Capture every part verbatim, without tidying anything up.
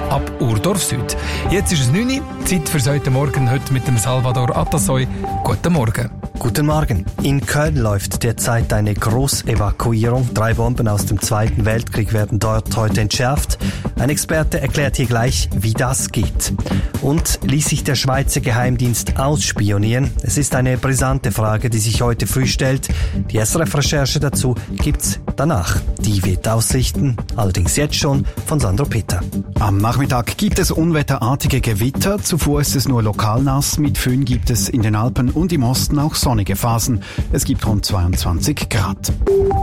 ab Urdorf Süd. Jetzt ist es neun Uhr, Zeit für heute Morgen, heute mit dem Salvador Atasoy. Guten Morgen. Guten Morgen. In Köln läuft derzeit eine Großevakuierung. Drei Bomben aus dem Zweiten Weltkrieg werden dort heute entschärft. Ein Experte erklärt hier gleich, wie das geht. Und ließ sich der Schweizer Geheimdienst ausspionieren? Es ist eine brisante Frage, die sich heute früh stellt. Die S R F-Recherche dazu gibt's danach. Die wird ausrichten, allerdings jetzt schon, von Sandro Peter. Am Nachmittag gibt es unwetterartige Gewitter. Zuvor ist es nur lokal nass. Mit Föhn gibt es in den Alpen und im Osten auch sonnige Phasen. Es gibt rund zweiundzwanzig Grad.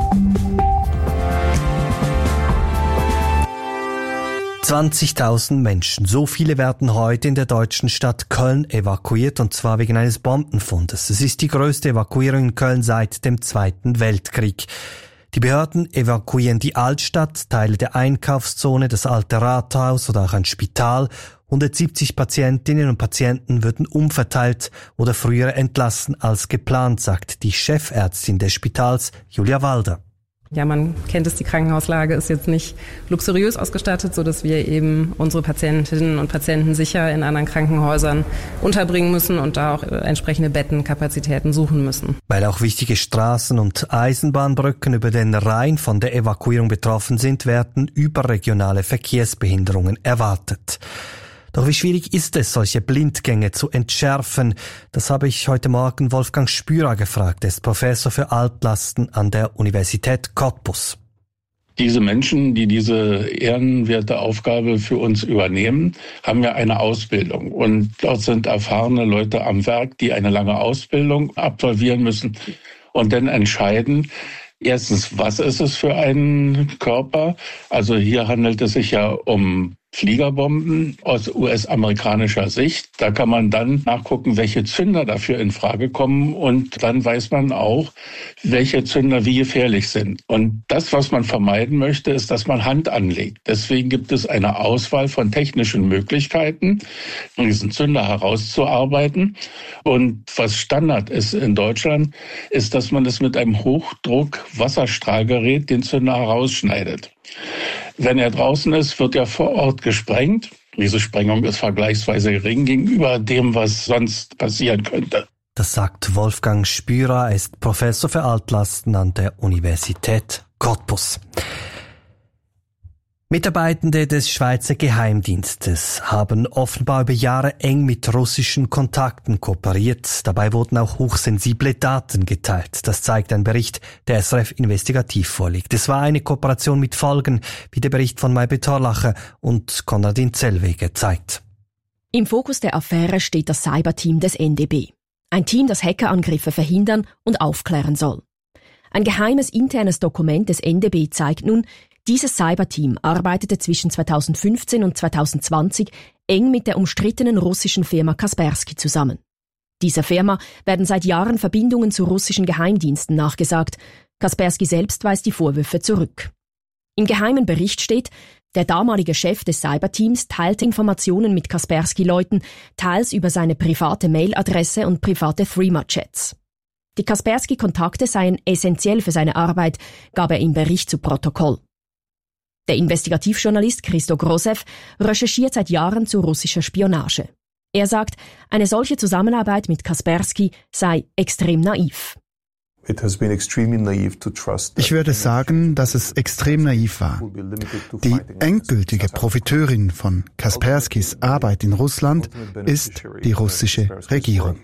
zwanzigtausend Menschen, so viele werden heute in der deutschen Stadt Köln evakuiert, und zwar wegen eines Bombenfundes. Es ist die größte Evakuierung in Köln seit dem Zweiten Weltkrieg. Die Behörden evakuieren die Altstadt, Teile der Einkaufszone, das alte Rathaus oder auch ein Spital. hundertsiebzig Patientinnen und Patienten würden umverteilt oder früher entlassen als geplant, sagt die Chefärztin des Spitals, Julia Walder. Ja, man kennt es, die Krankenhauslage ist jetzt nicht luxuriös ausgestattet, so dass wir eben unsere Patientinnen und Patienten sicher in anderen Krankenhäusern unterbringen müssen und da auch entsprechende Bettenkapazitäten suchen müssen. Weil auch wichtige Straßen und Eisenbahnbrücken über den Rhein von der Evakuierung betroffen sind, werden überregionale Verkehrsbehinderungen erwartet. Doch wie schwierig ist es, solche Blindgänge zu entschärfen? Das habe ich heute Morgen Wolfgang Spürer gefragt. Er ist Professor für Altlasten an der Universität Cottbus. Diese Menschen, die diese ehrenwerte Aufgabe für uns übernehmen, haben ja eine Ausbildung. Und dort sind erfahrene Leute am Werk, die eine lange Ausbildung absolvieren müssen und dann entscheiden, erstens, was ist es für ein Körper? Also hier handelt es sich ja um Fliegerbomben aus U S-amerikanischer Sicht. Da kann man dann nachgucken, welche Zünder dafür in Frage kommen, und dann weiß man auch, welche Zünder wie gefährlich sind. Und das, was man vermeiden möchte, ist, dass man Hand anlegt. Deswegen gibt es eine Auswahl von technischen Möglichkeiten, diesen Zünder herauszuarbeiten. Und was Standard ist in Deutschland, ist, dass man es mit einem Hochdruck-Wasserstrahlgerät den Zünder herausschneidet. Wenn er draußen ist, wird er vor Ort gesprengt. Diese Sprengung ist vergleichsweise gering gegenüber dem, was sonst passieren könnte. Das sagt Wolfgang Spürer, er ist Professor für Altlasten an der Universität Cottbus. Mitarbeitende des Schweizer Geheimdienstes haben offenbar über Jahre eng mit russischen Kontakten kooperiert. Dabei wurden auch hochsensible Daten geteilt. Das zeigt ein Bericht, der S R F investigativ vorliegt. Es war eine Kooperation mit Folgen, wie der Bericht von Maybrit Horlacher und Konradin Zellweger zeigt. Im Fokus der Affäre steht das Cyberteam des N D B. Ein Team, das Hackerangriffe verhindern und aufklären soll. Ein geheimes internes Dokument des N D B zeigt nun, dieses Cyberteam arbeitete zwischen zweitausendfünfzehn und zweitausendzwanzig eng mit der umstrittenen russischen Firma Kaspersky zusammen. Dieser Firma werden seit Jahren Verbindungen zu russischen Geheimdiensten nachgesagt. Kaspersky selbst weist die Vorwürfe zurück. Im geheimen Bericht steht, der damalige Chef des Cyberteams teilte Informationen mit Kaspersky-Leuten, teils über seine private Mailadresse und private Threema-Chats. Die Kaspersky-Kontakte seien essentiell für seine Arbeit, gab er im Bericht zu Protokoll. Der Investigativjournalist Christo Grosev recherchiert seit Jahren zu russischer Spionage. Er sagt, eine solche Zusammenarbeit mit Kaspersky sei extrem naiv. Ich würde sagen, dass es extrem naiv war. Die endgültige Profiteurin von Kasperskys Arbeit in Russland ist die russische Regierung.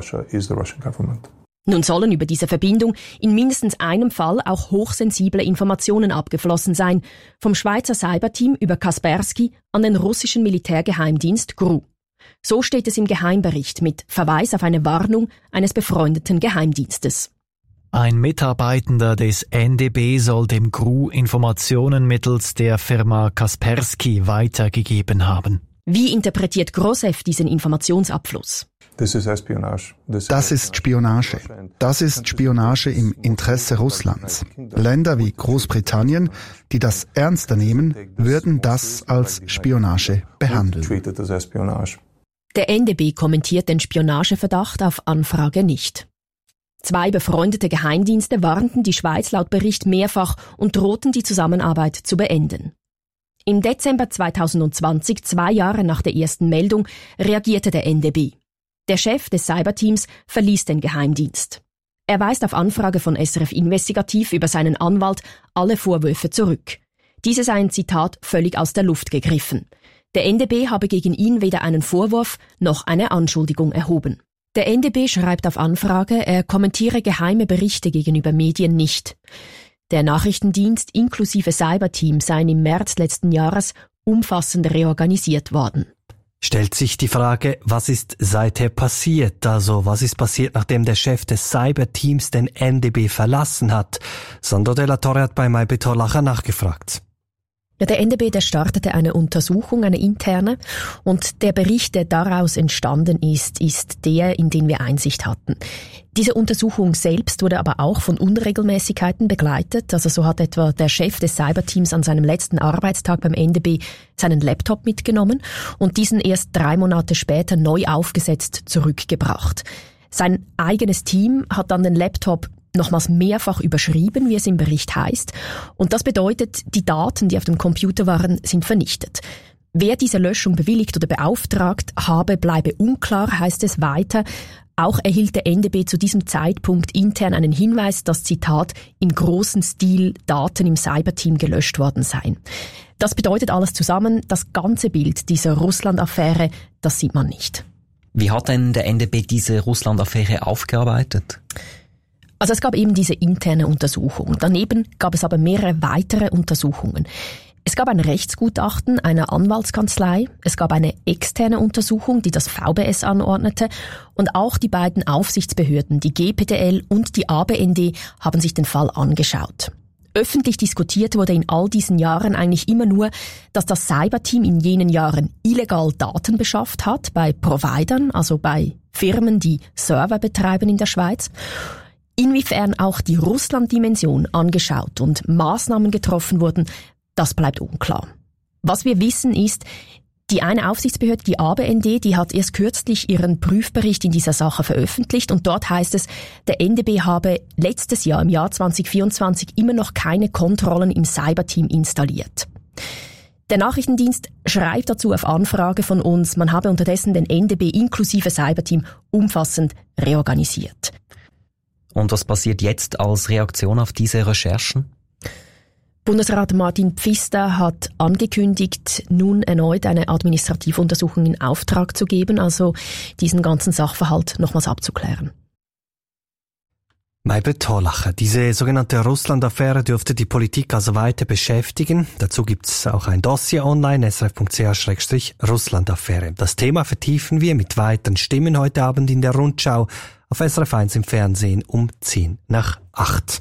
Nun sollen über diese Verbindung in mindestens einem Fall auch hochsensible Informationen abgeflossen sein, vom Schweizer Cyberteam über Kaspersky an den russischen Militärgeheimdienst G R U. So steht es im Geheimbericht mit Verweis auf eine Warnung eines befreundeten Geheimdienstes. Ein Mitarbeitender des N D B soll dem G R U Informationen mittels der Firma Kaspersky weitergegeben haben. Wie interpretiert Grosev diesen Informationsabfluss? Das ist Spionage. Das ist Spionage im Interesse Russlands. Länder wie Großbritannien, die das ernster nehmen, würden das als Spionage behandeln. Der N D B kommentiert den Spionageverdacht auf Anfrage nicht. Zwei befreundete Geheimdienste warnten die Schweiz laut Bericht mehrfach und drohten die Zusammenarbeit zu beenden. Im Dezember zweitausendzwanzig, zwei Jahre nach der ersten Meldung, reagierte der N D B. Der Chef des Cyberteams verließ den Geheimdienst. Er weist auf Anfrage von S R F Investigativ über seinen Anwalt alle Vorwürfe zurück. Diese seien, Zitat, völlig aus der Luft gegriffen. Der N D B habe gegen ihn weder einen Vorwurf noch eine Anschuldigung erhoben. Der N D B schreibt auf Anfrage, er kommentiere geheime Berichte gegenüber Medien nicht. Der Nachrichtendienst inklusive Cyberteam seien im März letzten Jahres umfassend reorganisiert worden. Stellt sich die Frage, was ist seither passiert? Also, was ist passiert, nachdem der Chef des Cyberteams den N D B verlassen hat? Sandro Della Torre hat bei Mai Betorlacher nachgefragt. Ja, der N D B, der startete eine Untersuchung, eine interne, und der Bericht, der daraus entstanden ist, ist der, in den wir Einsicht hatten. Diese Untersuchung selbst wurde aber auch von Unregelmäßigkeiten begleitet. Also so hat etwa der Chef des Cyberteams an seinem letzten Arbeitstag beim N D B seinen Laptop mitgenommen und diesen erst drei Monate später neu aufgesetzt zurückgebracht. Sein eigenes Team hat dann den Laptop nochmals mehrfach überschrieben, wie es im Bericht heißt. Und das bedeutet, die Daten, die auf dem Computer waren, sind vernichtet. Wer diese Löschung bewilligt oder beauftragt habe, bleibe unklar, heißt es weiter. Auch erhielt der N D B zu diesem Zeitpunkt intern einen Hinweis, dass, Zitat, im großen Stil Daten im Cyberteam gelöscht worden seien. Das bedeutet alles zusammen, das ganze Bild dieser Russland-Affäre, das sieht man nicht. Wie hat denn der N D B diese Russland-Affäre aufgearbeitet? Also es gab eben diese interne Untersuchung. Daneben gab es aber mehrere weitere Untersuchungen. Es gab ein Rechtsgutachten einer Anwaltskanzlei, es gab eine externe Untersuchung, die das V B S anordnete, und auch die beiden Aufsichtsbehörden, die G P T L und die A B N D, haben sich den Fall angeschaut. Öffentlich diskutiert wurde in all diesen Jahren eigentlich immer nur, dass das Cyberteam in jenen Jahren illegal Daten beschafft hat, bei Providern, also bei Firmen, die Server betreiben in der Schweiz. Inwiefern auch die Russland-Dimension angeschaut und Maßnahmen getroffen wurden, das bleibt unklar. Was wir wissen ist, die eine Aufsichtsbehörde, die A B N D, die hat erst kürzlich ihren Prüfbericht in dieser Sache veröffentlicht und dort heißt es, der N D B habe letztes Jahr, im Jahr zwanzig vierundzwanzig, immer noch keine Kontrollen im Cyberteam installiert. Der Nachrichtendienst schreibt dazu auf Anfrage von uns, man habe unterdessen den N D B inklusive Cyberteam umfassend reorganisiert. Und was passiert jetzt als Reaktion auf diese Recherchen? Bundesrat Martin Pfister hat angekündigt, nun erneut eine Administrativuntersuchung in Auftrag zu geben, also diesen ganzen Sachverhalt nochmals abzuklären. Mai Betorlacher. Diese sogenannte Russland-Affäre dürfte die Politik also weiter beschäftigen. Dazu gibt's auch ein Dossier online, s r f punkt c h slash Russland-Affäre. Das Thema vertiefen wir mit weiteren Stimmen heute Abend in der Rundschau auf S R F eins im Fernsehen um zehn nach acht.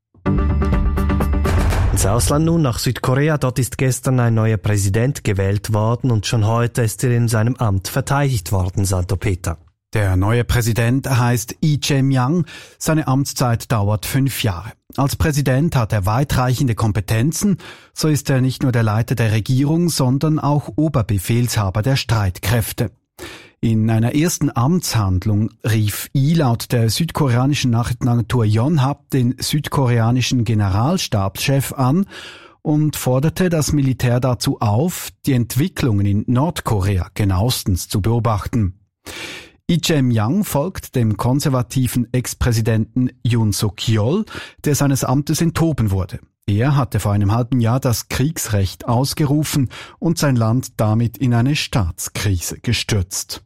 Ins Ausland nun, nach Südkorea. Dort ist gestern ein neuer Präsident gewählt worden und schon heute ist er in seinem Amt verteidigt worden, Santo Peter. Der neue Präsident heißt Lee Jae-myung. Seine Amtszeit dauert fünf Jahre. Als Präsident hat er weitreichende Kompetenzen. So ist er nicht nur der Leiter der Regierung, sondern auch Oberbefehlshaber der Streitkräfte. In einer ersten Amtshandlung rief Lee laut der südkoreanischen Nachrichtenagentur Yonhap den südkoreanischen Generalstabschef an und forderte das Militär dazu auf, die Entwicklungen in Nordkorea genauestens zu beobachten. Lee Jae-myung folgt dem konservativen Ex-Präsidenten Yoon Suk-yeol, der seines Amtes enthoben wurde. Er hatte vor einem halben Jahr das Kriegsrecht ausgerufen und sein Land damit in eine Staatskrise gestürzt.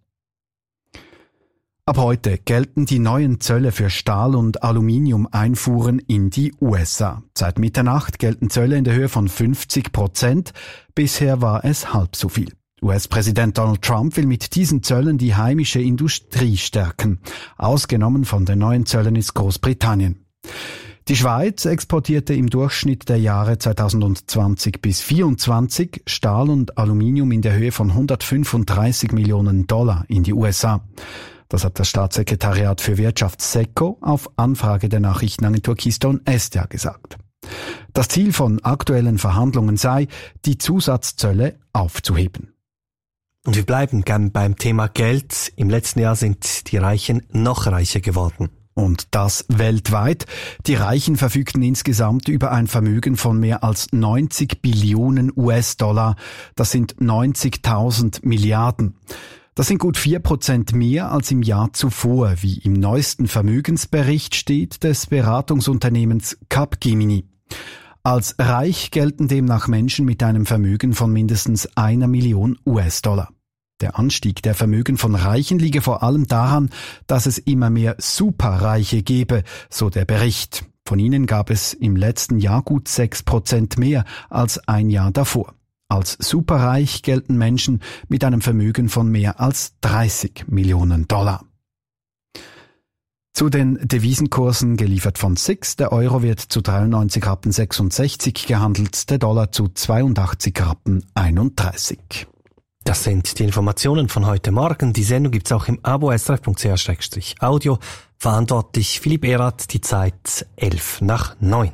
Ab heute gelten die neuen Zölle für Stahl- und Aluminium-Einfuhren in die U S A. Seit Mitternacht gelten Zölle in der Höhe von fünfzig Prozent. Bisher war es halb so viel. U S-Präsident Donald Trump will mit diesen Zöllen die heimische Industrie stärken. Ausgenommen von den neuen Zöllen ist Großbritannien. Die Schweiz exportierte im Durchschnitt der Jahre zweitausendzwanzig bis zweitausendvierundzwanzig Stahl und Aluminium in der Höhe von hundertfünfunddreißig Millionen Dollar in die U S A. Das hat das Staatssekretariat für Wirtschaft S E C O auf Anfrage der Nachrichtenagentur Keystone S D A gesagt. Das Ziel von aktuellen Verhandlungen sei, die Zusatzzölle aufzuheben. Und wir bleiben gern beim Thema Geld. Im letzten Jahr sind die Reichen noch reicher geworden. Und das weltweit. Die Reichen verfügten insgesamt über ein Vermögen von mehr als neunzig Billionen U S-Dollar. Das sind neunzigtausend Milliarden. Das sind gut vier Prozent mehr als im Jahr zuvor, wie im neuesten Vermögensbericht steht des Beratungsunternehmens Capgemini. Als reich gelten demnach Menschen mit einem Vermögen von mindestens einer Million U S-Dollar. Der Anstieg der Vermögen von Reichen liege vor allem daran, dass es immer mehr Superreiche gebe, so der Bericht. Von ihnen gab es im letzten Jahr gut sechs Prozent mehr als ein Jahr davor. Als superreich gelten Menschen mit einem Vermögen von mehr als dreißig Millionen Dollar. Zu den Devisenkursen geliefert von S I X. Der Euro wird zu dreiundneunzig Rappen sechsundsechzig gehandelt, der Dollar zu zweiundachtzig Rappen einunddreißig. Das sind die Informationen von heute Morgen. Die Sendung gibt's auch im Abo s r f punkt c h slash audio. Verantwortlich Philipp Erath, die Zeit elf nach neun.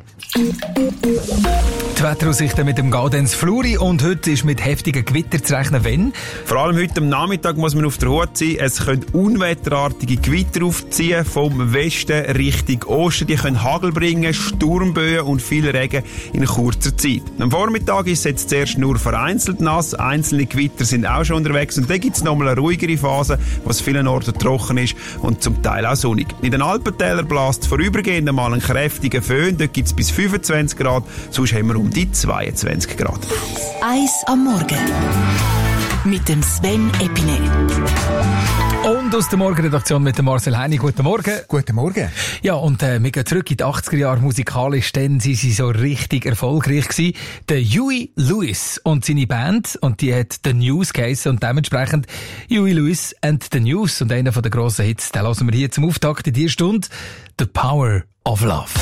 Die Wetteraussichten mit dem Gaudenz Fluri und heute ist mit heftigen Gewitter zu rechnen, wenn? Vor allem heute am Nachmittag muss man auf der Hut sein. Es können unwetterartige Gewitter aufziehen, vom Westen Richtung Osten. Die können Hagel bringen, Sturmböen und viel Regen in kurzer Zeit. Am Vormittag ist es jetzt zuerst nur vereinzelt nass, einzelne Gewitter sind auch schon unterwegs und dann gibt es nochmal eine ruhigere Phase, was vielen Orten trocken ist und zum Teil auch sonnig. In den Alpentälern bläst vorübergehend einmal einen kräftigen Föhn, dort gibt es bis fünfundzwanzig Grad, sonst haben wir um die zweiundzwanzig Grad. Eis am Morgen mit dem Sven Epine. Und aus der Morgenredaktion mit dem Marcel Heini. Guten Morgen. Guten Morgen. Ja, und äh, wir gehen zurück in die achtziger Jahre musikalisch, denn sie sind so richtig erfolgreich gewesen. Der Huey Lewis und seine Band, und die hat The News geheissen, und dementsprechend Huey Lewis and the News. Und einer von den grossen Hits, den hören wir hier zum Auftakt in dieser Stunde, The Power of Love.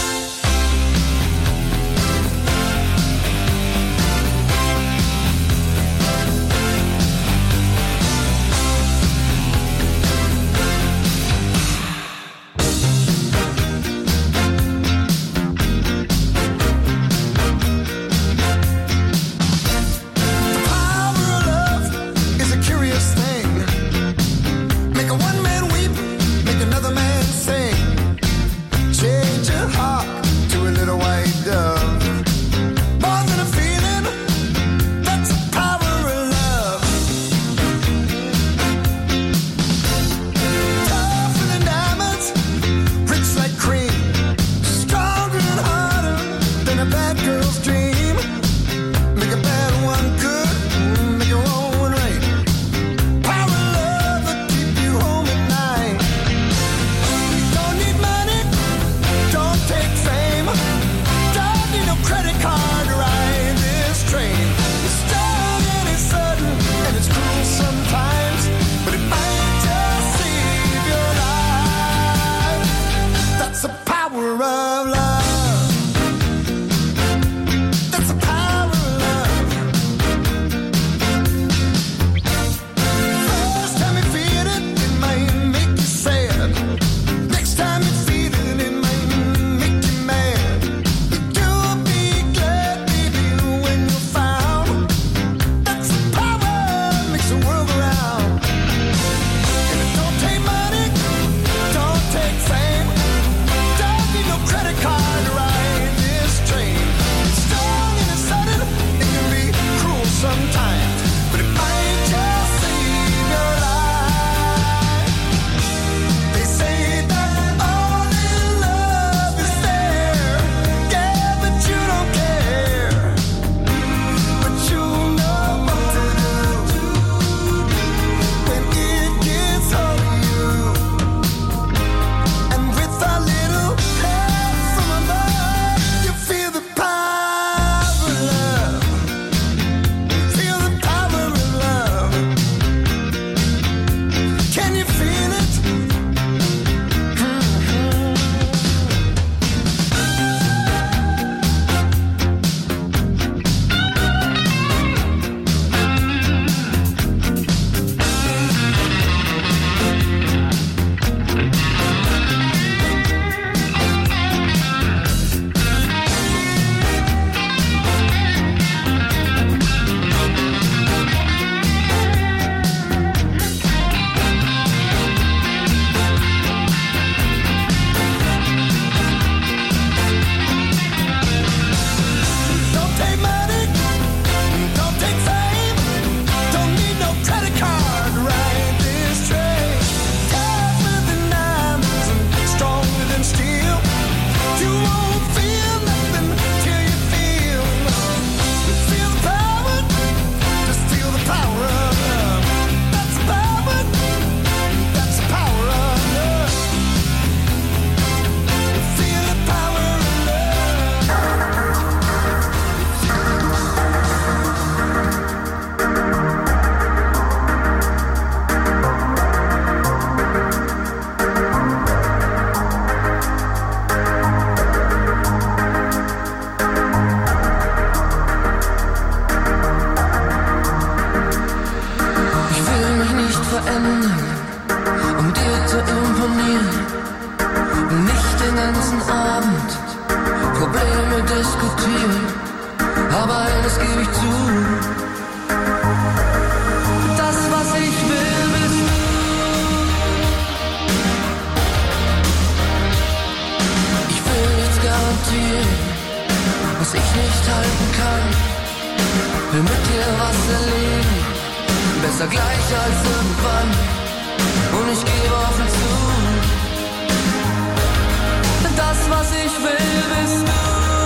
Make a one man weep, make another man sing. Change your heart. verändern, um dir zu imponieren. Will nicht den ganzen Abend Probleme diskutieren, aber eines gebe ich zu: das, was ich will, bist du. Ich will nichts garantieren, was ich nicht halten kann. Will mit dir was erleben, besser gleich als irgendwann. Und ich gebe offen zu: das, was ich will, bist du.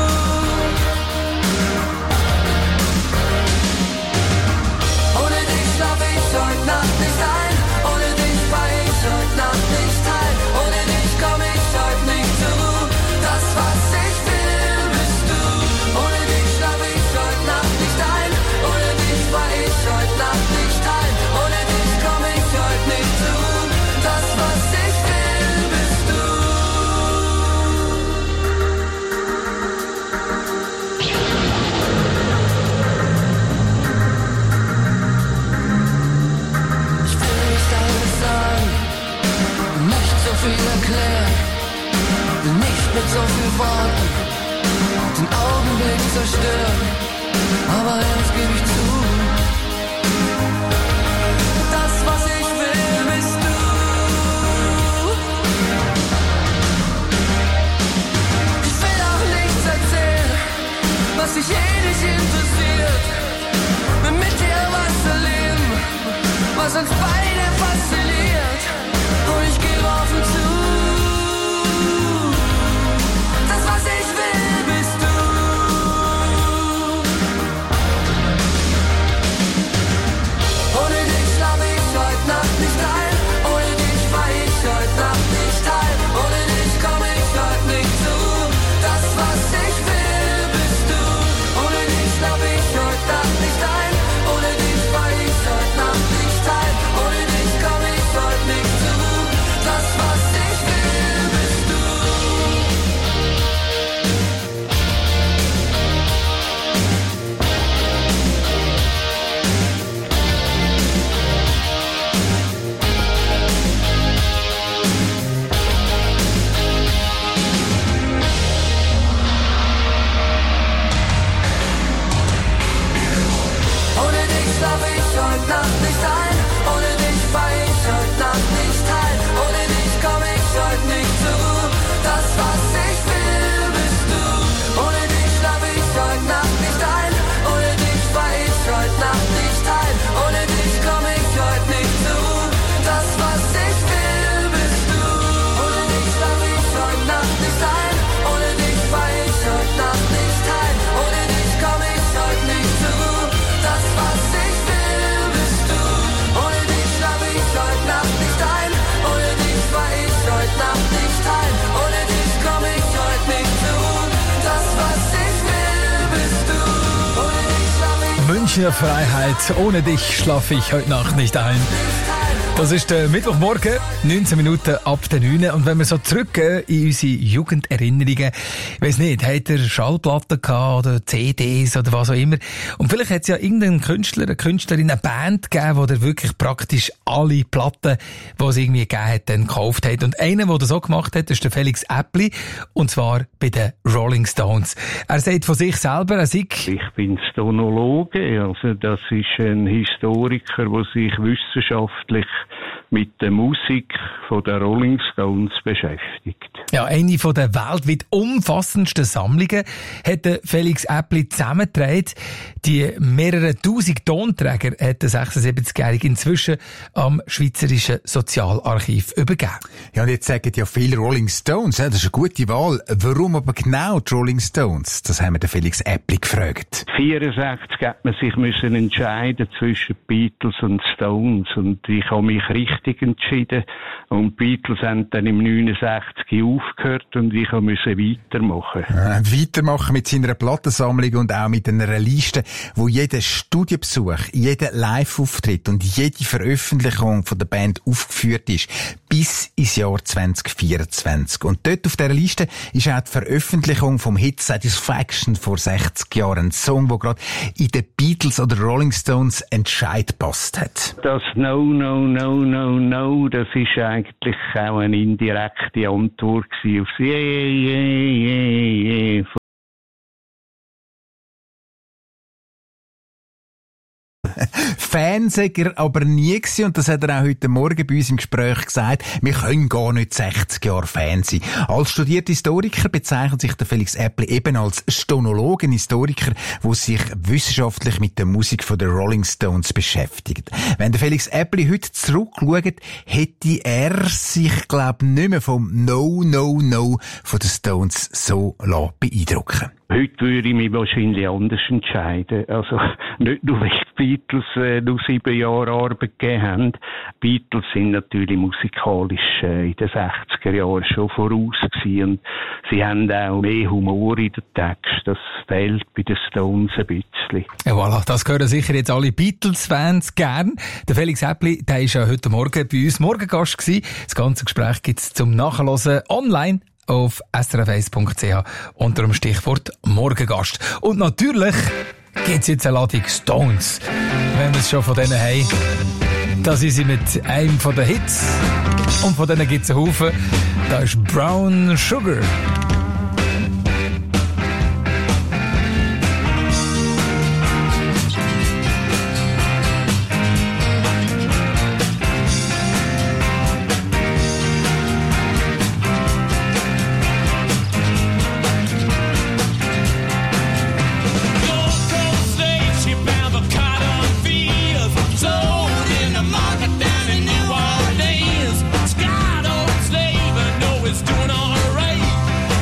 Ohne dich schlaf ich heute Nacht nicht ein. Ohne dich fahr ich heute Nacht nicht heim. Ohne dich komm ich heute nicht zur Ruhe. Das, was ich will, bist du. Ohne dich schlaf ich heute Nacht nicht ein. Ohne dich fahr ich heute Nacht nicht heim. Ohne dich komm ich heute nicht zur Ruhe. Das, was ich will, bist du. Ich will nicht alles sagen, nicht so viel erklären, will nicht mit so viel Worten den Augenblick zerstören, aber eins gebe ich zu: das, was ich will, bist du. Ich will auch nichts erzählen, was dich eh nicht interessiert. Will mit dir was erleben, was uns beide fasziniert. Und ich gebe offen zu: das, was ich will, bist du. Ohne dich schlaf ich heute Nacht nicht ein. Ohne dich fahr ich heute Nacht nicht heim. Ohne dich komm ich heute nicht zur Ruhe. Das, was ich will, bist du. Ohne dich schlaf ich heute Nacht nicht ein. Ohne dich fahr ich heute Nacht nicht heim. Ohne dich komm ich heute nicht zur Ruhe. Das, was ich will, bist du. Ohne dich schlaf ich heute Nacht nicht ein. Ohne dich fahr ich heute Nacht nicht heim. Ohne dich komm ich heute nicht zur Ruhe. Das, was ich will, bist du. Ohne dich schlaf ich heute Nacht nicht ein. Ohne dich fahr ich heute Nacht nicht heim. Ohne dich komm ich heute nicht zur Ruhe. Das, was ich will, bist du. Ohne dich schlaf ich heute Nacht nicht ein. Ohne dich fahr ich heute Nacht nicht heim. Ohne dich komm ich heute nicht zur Ruhe. Das, was ich will, bist du. Ohne dich schlaf ich heute Nacht nicht ein. Ohne dich fahr ich heute Nacht nicht heim. Ohne dich komm ich heute nicht zur Ruhe. Das, was ich will, bist du. Ohne dich schlaf ich. Münchner Freiheit, ohne dich schlafe ich heute Nacht nicht ein. Das ist der Mittwochmorgen, neunzehn Minuten ab der neun. Und wenn wir so zurückgehen in unsere Jugenderinnerungen, ich weiss nicht, hat er Schallplatten gehabt oder C Ds oder was auch immer. Und vielleicht hat es ja irgendeinen Künstler, eine Künstlerin, eine Band gegeben, wo der wirklich praktisch alle Platten, die es irgendwie gegeben hat, dann gekauft hat. Und einer, der das so gemacht hat, ist der Felix Äppli. Und zwar bei den Rolling Stones. Er sagt von sich selber, er sei... Ich bin Stonologe, also das ist ein Historiker, der sich wissenschaftlich mit der Musik von der Rolling Stones beschäftigt. Ja, eine von der weltweit umfassendsten Sammlungen hat der Felix Äppli zusammengetragen. Die mehrere tausend Tonträger hat der sechsundsiebzigjährige inzwischen am Schweizerischen Sozialarchiv übergeben. Ja, und jetzt sagen ja viele Rolling Stones, ja, das ist eine gute Wahl. Warum aber genau die Rolling Stones? Das haben wir den Felix Äppli gefragt. vierundsechzig hat man sich müssen entscheiden zwischen Beatles und Stones, und ich habe mich richtig entschieden. Und die Beatles haben dann im neunundsechzig aufgehört und ich musste weitermachen. Ja, weitermachen mit seiner Plattensammlung und auch mit einer Liste, wo jeder Studienbesuch, jeder Live-Auftritt und jede Veröffentlichung von der Band aufgeführt ist, bis ins Jahr zwanzig vierundzwanzig. Und dort auf dieser Liste ist auch die Veröffentlichung vom Hit Satisfaction vor sechzig Jahren, ein Song, der gerade in den Beatles oder Rolling Stones Entscheid passt hat. Das No, No, No no, no, no, das ist eigentlich auch eine indirekte Antwort auf das Yeah, yeah, yeah, yeah. Fan sei er aber nie gewesen, und das hat er auch heute Morgen bei uns im Gespräch gesagt, wir können gar nicht sechzig Jahre Fan sein. Als studierter Historiker bezeichnet sich der Felix Äppli eben als Stonolog, ein Historiker, der sich wissenschaftlich mit der Musik von den Rolling Stones beschäftigt. Wenn der Felix Äppli heute zurückschaut, hätte er sich, glaube ich, nicht mehr vom No, No, No von den Stones so beeindrucken. Heute würde ich mich wahrscheinlich anders entscheiden. Also, nicht nur, weil die Beatles äh, nur sieben Jahre Arbeit gegeben haben. Die Beatles sind natürlich musikalisch äh, in den sechziger Jahren schon voraus gewesen. Und sie haben auch mehr Humor in den Text. Das fehlt bei den Stones ein bisschen. Ja, voilà, das hören sicher jetzt alle Beatles-Fans gern. Der Felix Äppli, der ist ja heute Morgen bei uns Morgengast gewesen. Das ganze Gespräch gibt's zum Nachhören online auf s r f eins punkt c h unter dem Stichwort Morgengast. Und natürlich gibt's jetzt eine Ladung Stones, wenn wir es schon von denen haben. Da sind sie mit einem von den Hits. Und von denen gibt's einen Haufen. Da ist Brown Sugar. Scott old slave, I know it's doing all right.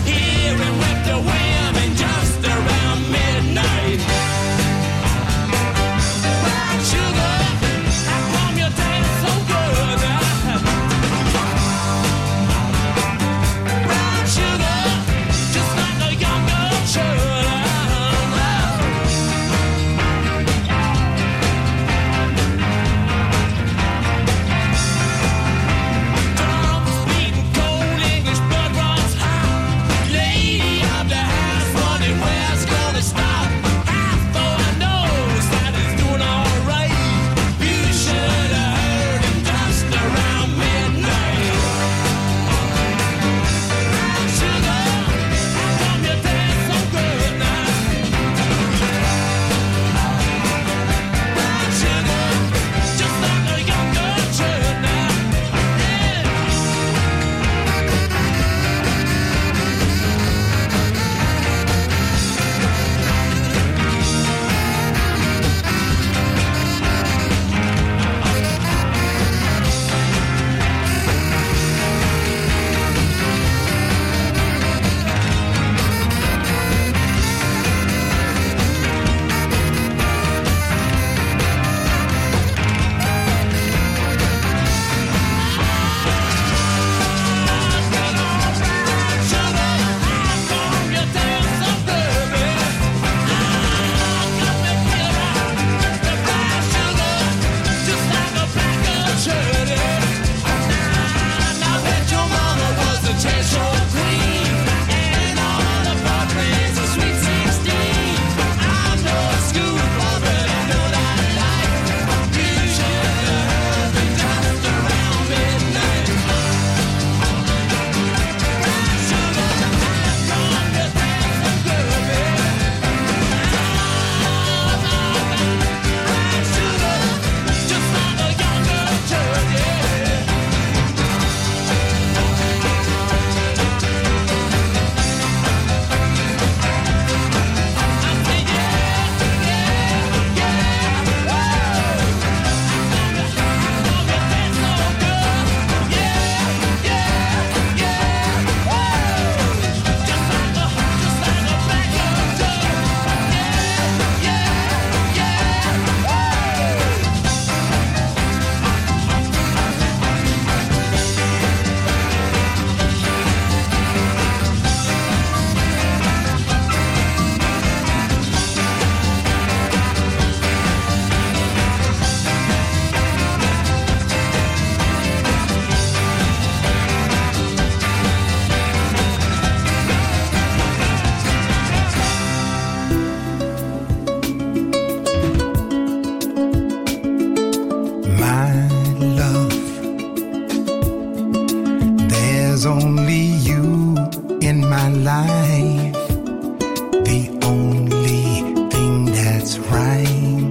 there's only you in my life, the only thing that's right.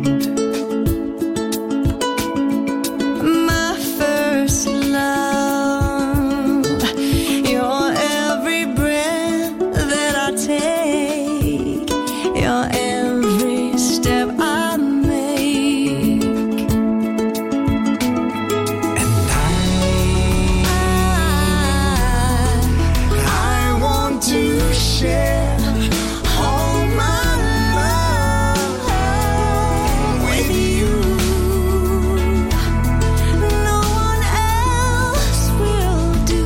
My first love, you're every breath that I take, you're every step I make. And I, I, I want to share all my love with you. No one else will do.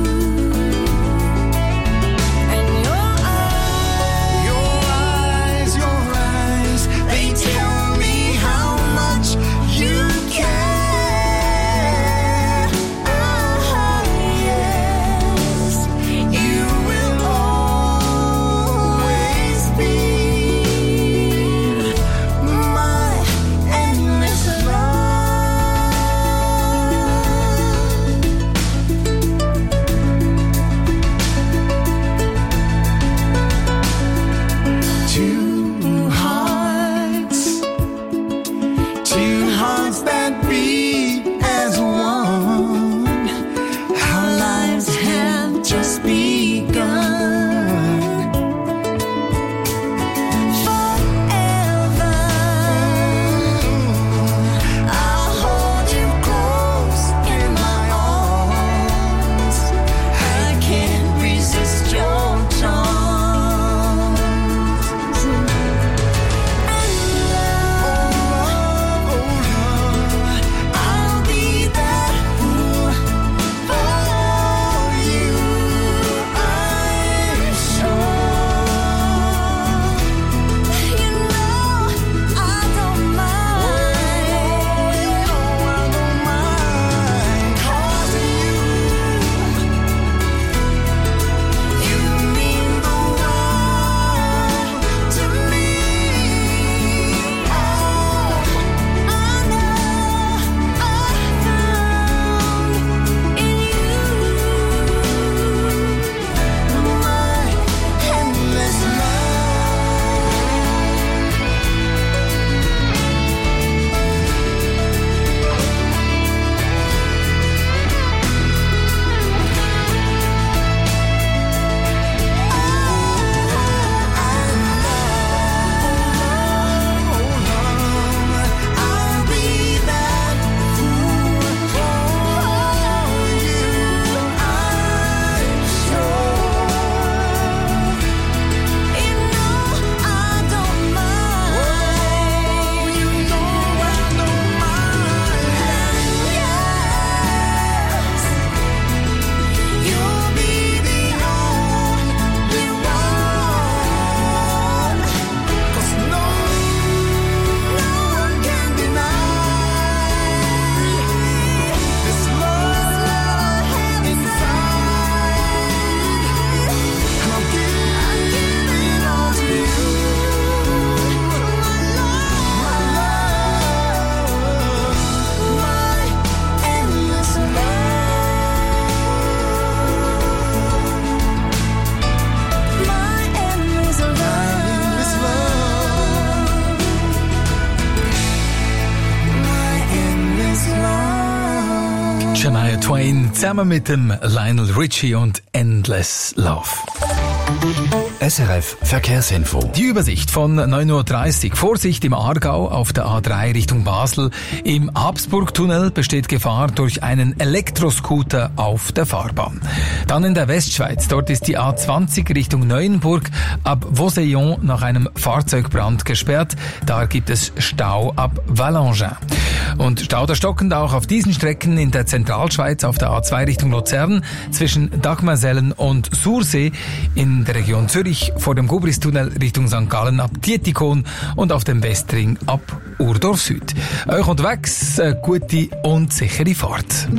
And your eyes, your eyes, your eyes, they tell me how much you care. Ah, yes, you will always be my endless love. Two hearts, two hearts that beat as one. Our lives have just begun. Forever, I'll hold you close in my arms. I can't resist your charms. And love, oh love, I'll be there for you. I'm sure. You know I don't mind. You know I don't mind. 'Cause you, you mean the world to me. Oh, I know I found in you my endless I'll be that fool for you. I'm sure. You know I don't mind. You know I don't mind. Yes, you'll be the only one. 'Cause no, no one can deny this love inside. And I'll give it all to you. My love, my endless love. My endless love. My endless love. Shania Twain zusammen mit dem Lionel Richie und Endless Love. S R F Verkehrsinfo. Die Übersicht von neun Uhr dreißig. Vorsicht im Aargau auf der A drei Richtung Basel. Im Habsburgtunnel besteht Gefahr durch einen Elektroscooter auf der Fahrbahn. Dann in der Westschweiz. Dort ist die A zwanzig Richtung Neuenburg ab Vosillon nach einem Fahrzeugbrand gesperrt. Da gibt es Stau ab Valangin. Und Stau der stockend auch auf diesen Strecken in der Zentralschweiz auf der A zwei Richtung Luzern zwischen Dagmersellen und Sursee, in der Region Zürich vor dem Gubristunnel Richtung Sankt Gallen ab Dietikon und auf dem Westring ab Urdorf Süd. Euch unterwegs eine gute und sichere Fahrt.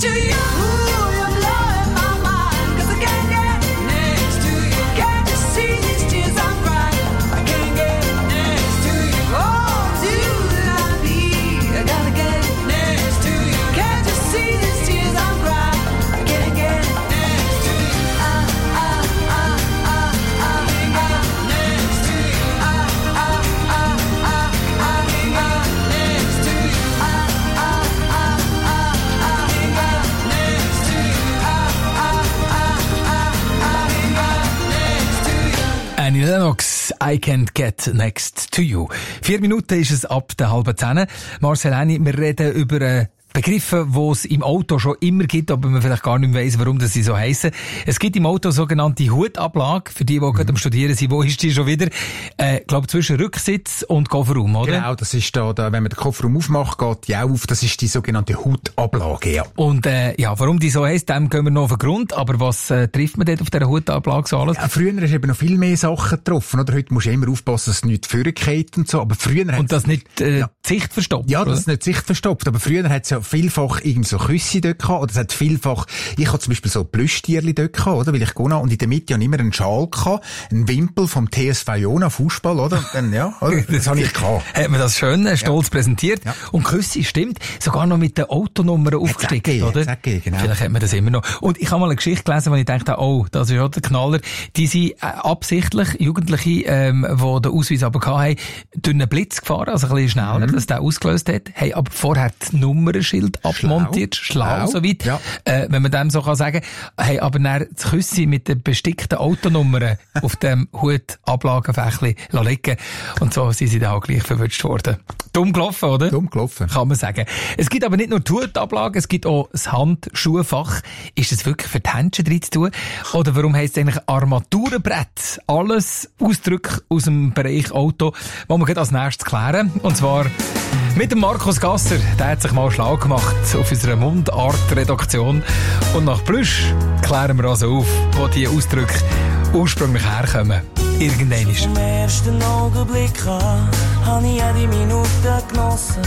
Annie Lennox, I Can't Get Next to You. Vier Minuten ist es ab der halben Zehn. Marcel Henny, wir reden über äh, Begriffe, die es im Auto schon immer gibt, aber man vielleicht gar nicht weiss, warum das sie so heissen. Es gibt im Auto sogenannte Hutablage, für die, die mhm. gerade am Studieren sind. Wo ist die schon wieder? Äh, ich glaube, zwischen Rücksitz und Kofferraum, oder? Genau, das ist da, da, wenn man den Kofferraum aufmacht, geht die auch auf. Das ist die sogenannte Hutablage, ja. Und äh, ja, warum die so heisst, dem gehen wir noch auf den Grund. Aber was äh, trifft man dort auf dieser Hutablage so alles? Ja, früher hast du eben noch viel mehr Sachen getroffen, oder? Heute musst du immer aufpassen, dass es nicht vorgeht und so. Aber früher und das nicht äh, ja. die Sicht verstopft? Ja, das ist nicht die Sicht verstopft. Aber früher hat es ja vielfach irgendwie so Küsse dort gehabt, oder es hat vielfach, ich hatte zum Beispiel so Plüschtierli dort gehabt, oder? Weil ich gehe und in der Mitte habe ich immer einen Schal gehabt, einen Wimpel vom T S V Jona, Fußball, oder? Dann, ja, oder? Das habe ich gehabt. Hat man das schön äh, stolz ja. präsentiert. Ja. Und Küsse, stimmt, sogar noch mit den Autonummern aufgestickt, oder? Zäcke, genau. Vielleicht hat man das immer noch. Und ich habe mal eine Geschichte gelesen, wo ich dachte, oh, das ist ja der Knaller. Die sind äh, absichtlich Jugendliche, ähm, die den Ausweis aber hatten, durch einen Blitz gefahren, also ein bisschen schneller, mhm. dass der ausgelöst hat, haben aber vorher das Nummernschild abmontiert, schlau, schlau soweit, ja. äh, wenn man dem so kann sagen, haben aber dann das Küssi mit den bestickten Autonummern auf dem Hutablagenfächli liegen. Und so sind sie dann auch gleich verwünscht worden. Dumm gelaufen, oder? Dumm gelaufen. Kann man sagen. Es gibt aber nicht nur die Hutablage, es gibt auch das Handschuhfach. Ist das wirklich für die Händchen drin zu tun? Oder warum heisst es eigentlich Armaturenbrett? Alles Ausdrücke aus dem Bereich Auto, die wir als nächstes klären. Und zwar mit dem Markus Gasser. Der hat sich mal schlau gemacht auf unserer Mundart-Redaktion. Und nach Plüsch klären wir also auf, wo die Ausdrücke ursprünglich herkommen. Irgendwann ist. Vom ersten Augenblick an habe ich jede Minute genossen,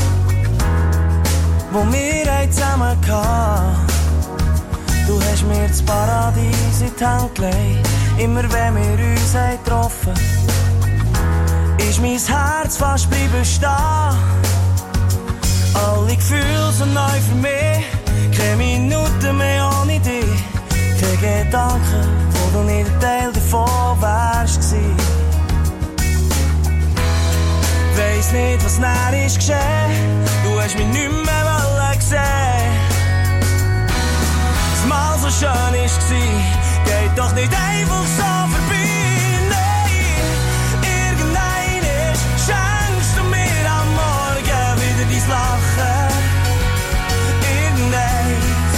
wo wir zusammen hatten. Du hast mir das Paradies in die Hand gelegt, immer wenn wir uns getroffen haben, ist mein Herz fast bleiben stehen. Alle Gefühle sind neu für mich, keine Minute mehr ohne dich. Keine Gedanken, wo du nicht ein Teil davon wärst gewesen. Weiss nicht, was näher ist geschehen, du hast mich nicht mehr wollen sehen. Das Mal so schön war, geht doch nicht einfach so vorbei. Nein, irgendein schenkst du mir am Morgen wieder dein Lachen. Irgendein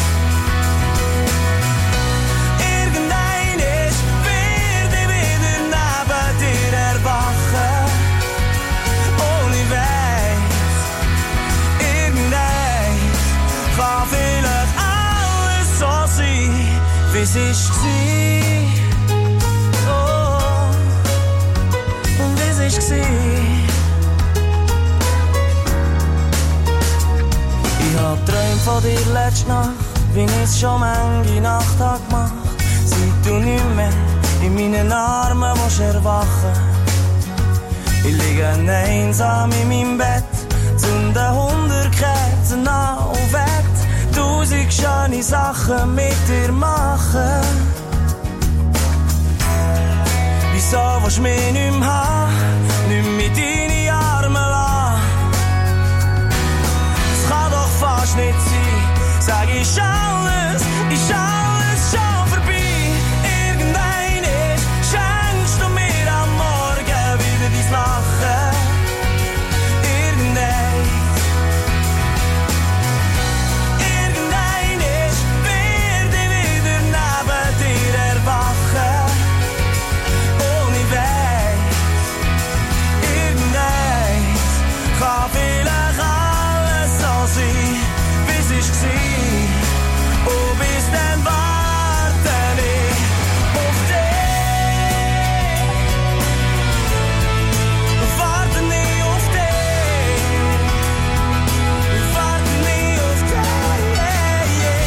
Irgendein werde ich wieder neben dir erwachen. Und ich weiss, irgendein kann vielleicht alles so sein, wie es war. Oh, und wie es war. Ich hab träumt von dir letzte Nacht, wie ich es schon manche Nacht hab gemacht. Seit du nicht mehr in meinen Armen willst erwachen. Ich liege einsam in meinem Bett, zünde hundert Kerzen an und wett tausend schöne Sachen mit dir machen. Wieso willst du mich nicht mehr haben, nicht mehr mit deinen Armen lassen? Es kann doch fast nicht sein, sag ich, ist alles, ist alles schon vorbei. Irgendein schenkst du mir am Morgen wieder dein Lachen. Irgendein Irgendein werde ich wieder neben dir erwachen. Und ich weiss, irgendein kann vielleicht alles so sein, wie es war. Und bis dann warte ich auf dich. Warte nicht auf dich. Warte nicht auf dich. Yeah, yeah.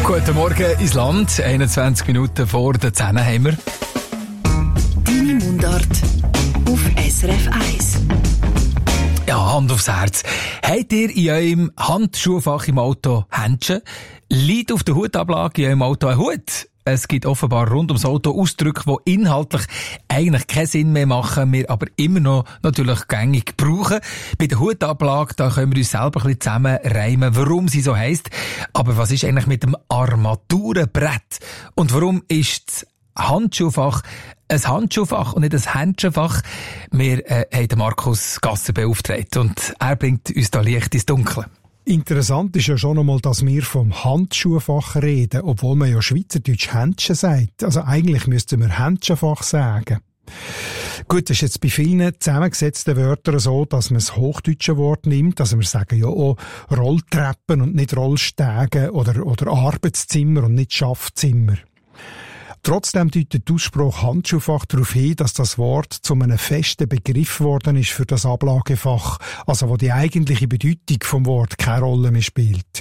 Guten Morgen ins Land. einundzwanzig Minuten vor der zehn haben wir. Deine Mundart auf S R F eins. Ja, Hand aufs Herz. Habt ihr in eurem Handschuhfach im Auto Händchen? Liegt auf der Hutablage in eurem Auto ein Hut? Es gibt offenbar rund ums Auto Ausdrücke, die inhaltlich eigentlich keinen Sinn mehr machen, wir aber immer noch natürlich gängig brauchen. Bei der Hutablage, da können wir uns selber ein bisschen zusammenreimen, warum sie so heisst. Aber was ist eigentlich mit dem Armaturenbrett? Und warum ist das Handschuhfach ein Handschuhfach und nicht ein Händchenfach? Wir äh, haben den Markus Gasser beauftragt und er bringt uns da Licht ins Dunkle. Interessant ist ja schon einmal, dass wir vom Handschuhfach reden, obwohl man ja Schweizerdeutsch Händchen sagt. Also eigentlich müssten wir Händchenfach sagen. Gut, das ist jetzt bei vielen zusammengesetzten Wörtern so, dass man das hochdeutsche Wort nimmt. Also wir sagen ja auch Rolltreppen und nicht Rollstege oder, oder Arbeitszimmer und nicht Schaffzimmer. Trotzdem deutet der Ausspruch Handschuhfach darauf hin, dass das Wort zu einem festen Begriff geworden ist für das Ablagefach, also wo die eigentliche Bedeutung vom Wort keine Rolle mehr spielt.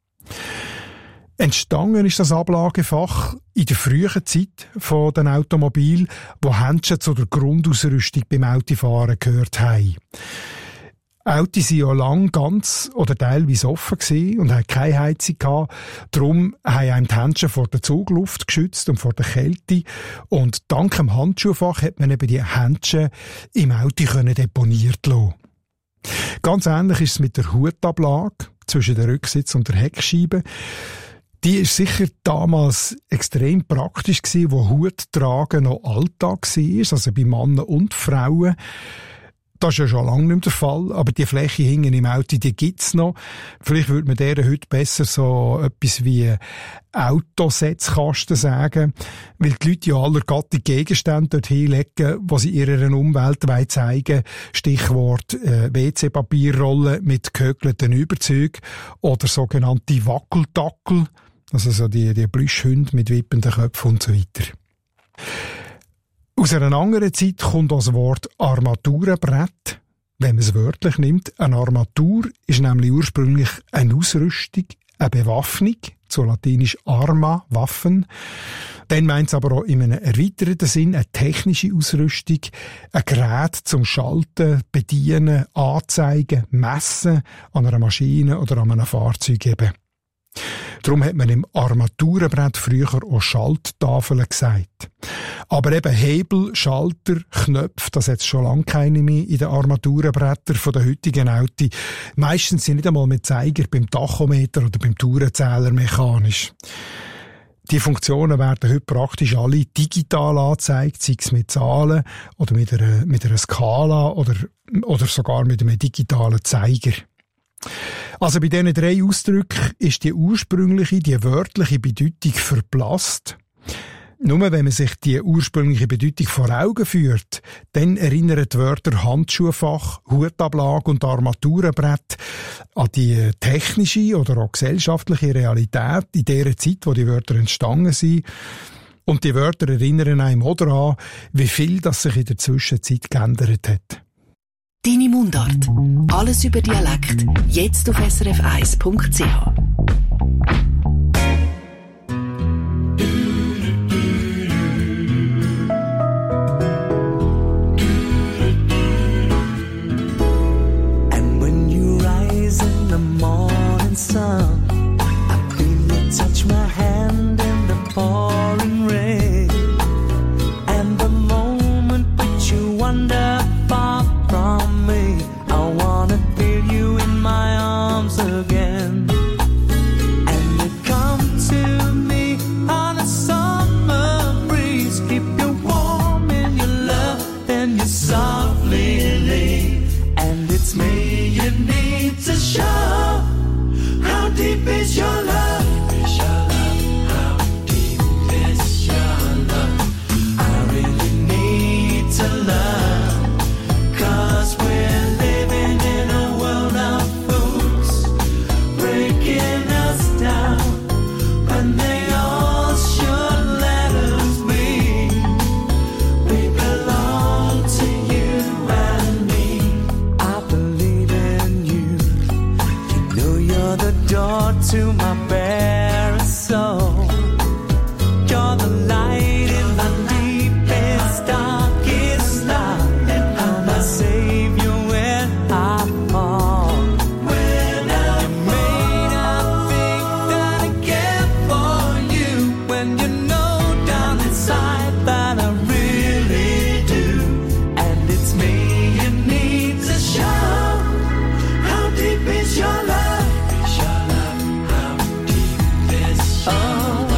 Entstanden ist das Ablagefach in der frühen Zeit von den Automobilen, wo Händchen zu der Grundausrüstung beim Autofahren gehört haben. Autos waren ja lang ganz oder teilweise offen gewesen und hatten keine Heizung gehabt. Darum haben einem die Händchen vor der Zugluft geschützt und vor der Kälte. Und dank dem Handschuhfach hat man eben die Händchen im Auto können deponiert lassen. Ganz ähnlich ist es mit der Hutablage zwischen der Rücksitz und der Heckscheibe. Die ist sicher damals extrem praktisch gewesen, wo Hut tragen noch Alltag war, also bei Männern und Frauen. Das ist ja schon lange nicht mehr der Fall, aber die Fläche hinten im Auto, die gibt's noch. Vielleicht würde man deren heute besser so etwas wie Autosetzkasten sagen, weil die Leute ja aller Gattung Gegenstände dort hinlegen, die sie ihrer Umwelt zeigen wollen. Stichwort äh, W C-Papierrollen mit gehökelten Überzügen oder sogenannte Wackeltackel, also so die, die Plüschhunde mit wippenden Köpfen und so weiter. Aus einer anderen Zeit kommt das Wort Armaturenbrett, wenn man es wörtlich nimmt. Eine Armatur ist nämlich ursprünglich eine Ausrüstung, eine Bewaffnung, zu latinisch Arma, Waffen. Dann meint es aber auch in einem erweiterten Sinn eine technische Ausrüstung, ein Gerät zum Schalten, Bedienen, Anzeigen, Messen an einer Maschine oder an einem Fahrzeug eben. Darum hat man im Armaturenbrett früher auch Schalttafeln gesagt. Aber eben Hebel, Schalter, Knöpfe, das hat es schon lange keine mehr in den Armaturenbrettern der heutigen Autos. Meistens sind nicht einmal mit Zeiger beim Tachometer oder beim Tourenzähler mechanisch. Die Funktionen werden heute praktisch alle digital angezeigt, sei es mit Zahlen oder mit einer, mit einer Skala oder, oder sogar mit einem digitalen Zeiger. Also bei diesen drei Ausdrücken ist die ursprüngliche, die wörtliche Bedeutung verblasst. Nur wenn man sich die ursprüngliche Bedeutung vor Augen führt, dann erinnern die Wörter Handschuhfach, Hutablage und Armaturenbrett an die technische oder auch gesellschaftliche Realität in der Zeit, wo die Wörter entstanden sind. Und die Wörter erinnern einem auch daran, wie viel das sich in der Zwischenzeit geändert hat. Deine Mundart. Alles über Dialekt. Jetzt auf s r f eins punkt c h. And when you rise in the morning sun, I feel you touch my hand in the pouring rain. And the moment which you wander far from me, I wanna feel you in my arms again. And you come to me on a summer breeze, keep you warm in your love, then you softly leave. And it's me you need to show. How deep is your love? How deep is your love? I really need to love, 'cause we're living in a world of fools, breaking us down when they all should let us be. We belong to you and me. I believe in you. You know you're the door to my barest soul. You're the light in my deepest, darkest night. I'm a savior when I fall. When I you may not think that I care for you, when you know down inside that I really do. And it's me you need to show. How deep is your love? How deep is your love? Oh.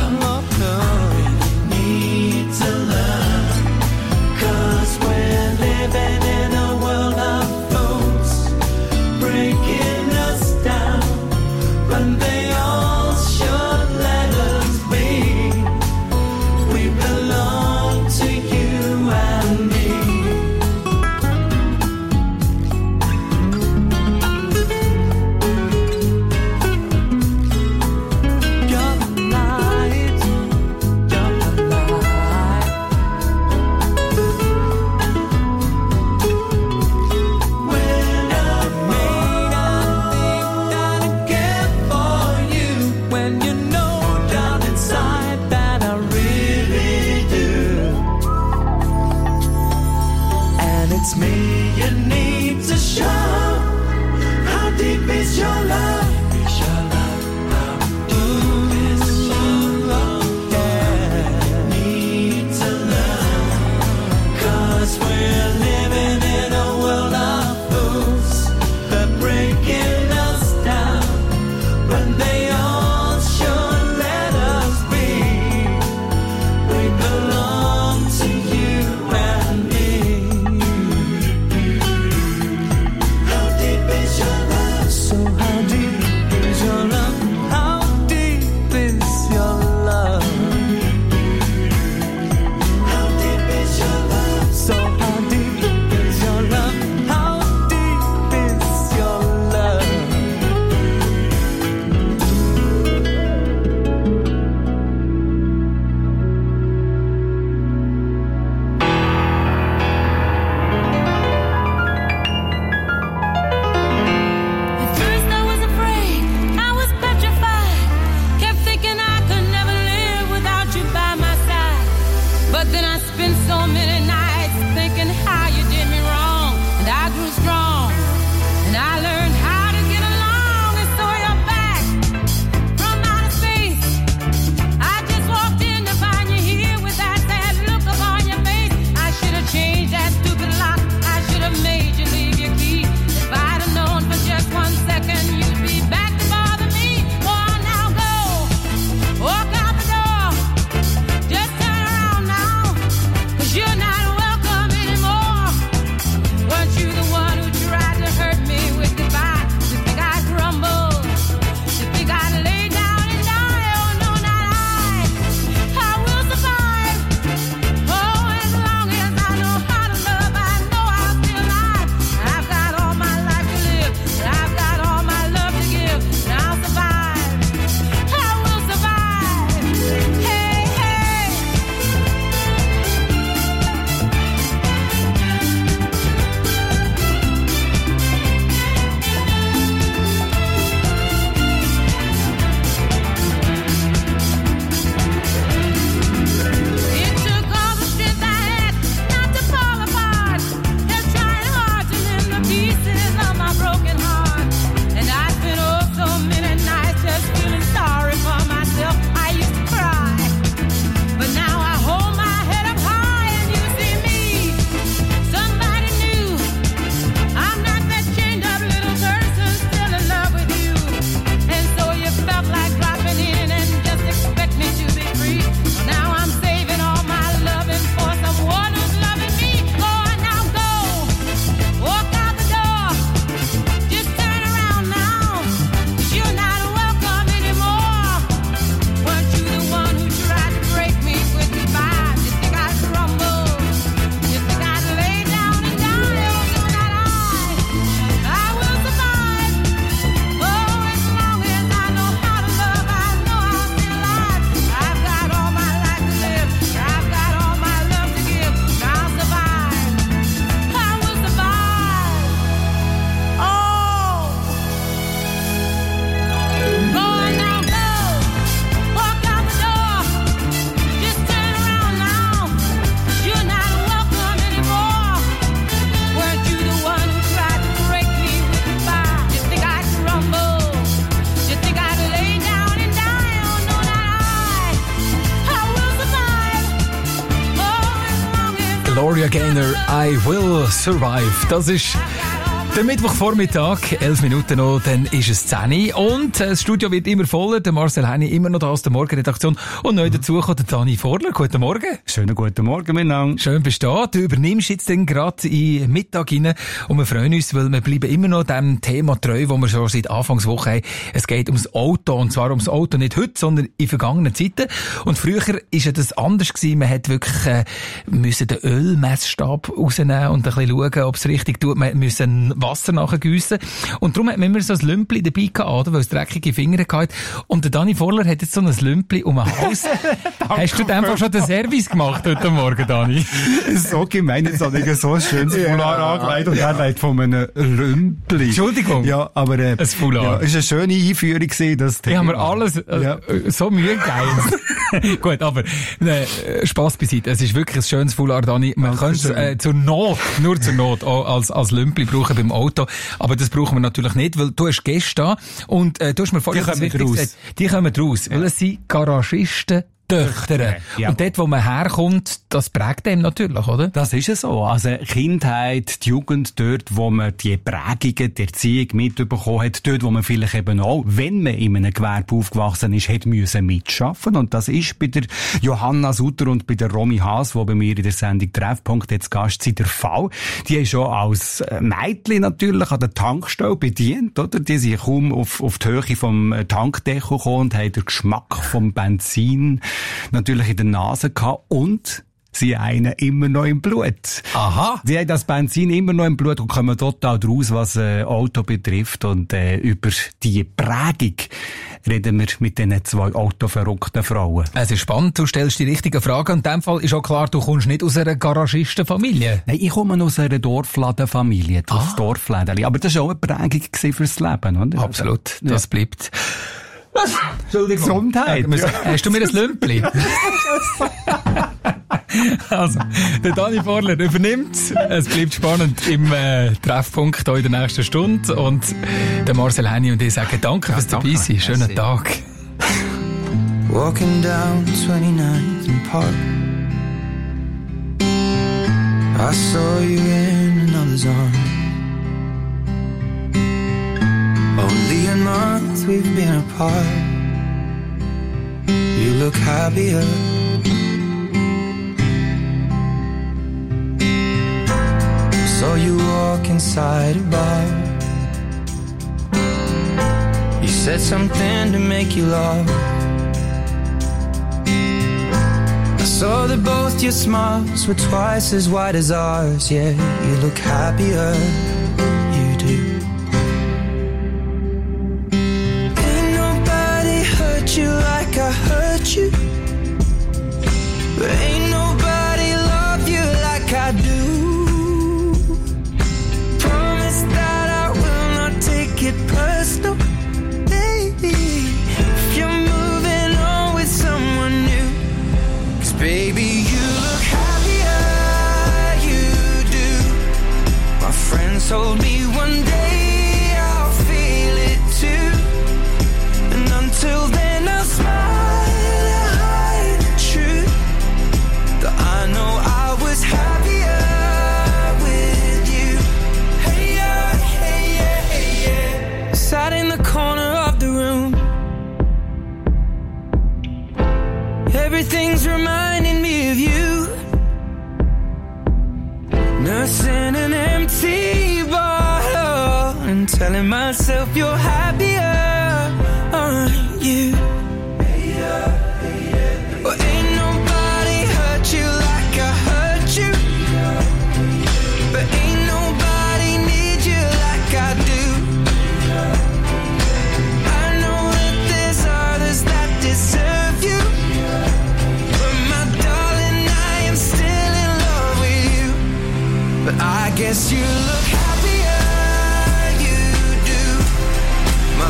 Gloria Gaynor, I Will Survive. Das ist der Mittwochvormittag, elf Minuten noch, dann ist es zehn Uhr und das Studio wird immer voller. Der Marcel Henny immer noch da aus der Morgenredaktion und neu dazu kommt der Dani Vorler. Guten Morgen. Schönen guten Morgen miteinander. Schön bist du da. Du übernimmst jetzt dann gerade in Mittag rein und wir freuen uns, weil wir bleiben immer noch dem Thema treu, das wir schon seit Anfangswoche haben. Es geht ums Auto und zwar ums Auto nicht heute, sondern in vergangenen Zeiten. Und früher war ja das anders gewesen. Man hat wirklich äh, müssen den Ölmessstab rausnehmen und ein bisschen schauen, ob es richtig tut. Man müssen Wasser nachgießen. Und darum hat man immer so ein Lümpli dabei gehabt, weil es dreckige Finger hatte. Und der Dani Vorler hat jetzt so ein Lümpli um den Hals. Hast du einfach schon den Service gemacht heute Morgen, Dani? So gemein, jetzt habe ich so ein schönes Foulard angelegt und er legt von einem Lümpli. Entschuldigung. Ja, aber äh, ein Foulard. Ja, ist eine schöne Einführung gewesen, das Thema. Ich habe mir alles äh, ja. so Mühe gegeben. Gut, aber ne, Spass beiseite. Es ist wirklich ein schönes Foulard, Dani. Man könnte es äh, zur Not, nur zur Not, auch als, als Lümpli brauchen beim Auto. Aber das brauchen wir natürlich nicht, weil du hast Gäste da und äh, du hast mir vorhin die kommen raus. Gesagt, die kommen raus, ja. Weil es sind Garagisten, Töchter. Ja. Und dort, wo man herkommt, das prägt einem natürlich, oder? Das ist es so. Also, Kindheit, die Jugend, dort, wo man die Prägungen, die Erziehung mitbekommen hat, dort, wo man vielleicht eben auch, wenn man in einem Gewerbe aufgewachsen ist, hat müssen mitschaffen. Und das ist bei der Johanna Sutter und bei der Romy Haas, die bei mir in der Sendung Treffpunkt jetzt Gast sind, der Fall. Die haben schon als Mädchen natürlich an der Tankstelle bedient, oder? Die sind kaum auf, auf die Höhe vom Tankdeckel gekommen und haben den Geschmack vom Benzin natürlich in der Nase gehabt und sie haben einen immer noch im Blut. Aha. Sie haben das Benzin immer noch im Blut und kommen total draus, was äh, Auto betrifft. Und äh, über die Prägung reden wir mit diesen zwei autoverrückten Frauen. Es ist spannend, du stellst die richtigen Fragen. In dem Fall ist auch klar, du kommst nicht aus einer Garagistenfamilie. Nein, ich komme aus einer Dorfladenfamilie, das ah. Dorflädeli. Aber das war auch eine Prägung fürs Leben, oder? Absolut, das ja. bleibt. Entschuldigung. Gesundheit. Ja, hast du mir ein Lümpli? Also, der Dani Vorler übernimmt. Es bleibt spannend im äh, Treffpunkt hier in der nächsten Stunde. Und der Marcel Henny und ich sagen danke fürs ja, dabei sein. Schönen Merci. Tag. Walking down twenty-ninth and Park, I saw you in another's arms. Only a month we've been apart. You look happier. Saw you walk inside a bar. You said something to make you laugh. I saw that both your smiles were twice as wide as ours. Yeah, you look happier. You do. You like I hurt you, but ain't nobody love you like I do. Promise that I will not take it personal, baby, if you're moving on with someone new. 'Cause baby, you look happier, you do. My friends told me one day I'll feel it too. And until then I'll smile and hide the truth, that I know I was happier with you. Hey yeah, hey yeah, hey yeah. Sat in the corner of the room, everything's reminding me of you. Nursing an empty bottle and telling myself you're happier, aren't you? Well, ain't nobody hurt you like I hurt you, but ain't nobody need you like I do. I know that there's others that deserve you, but my darling, I am still in love with you. But I guess you look happier, you do.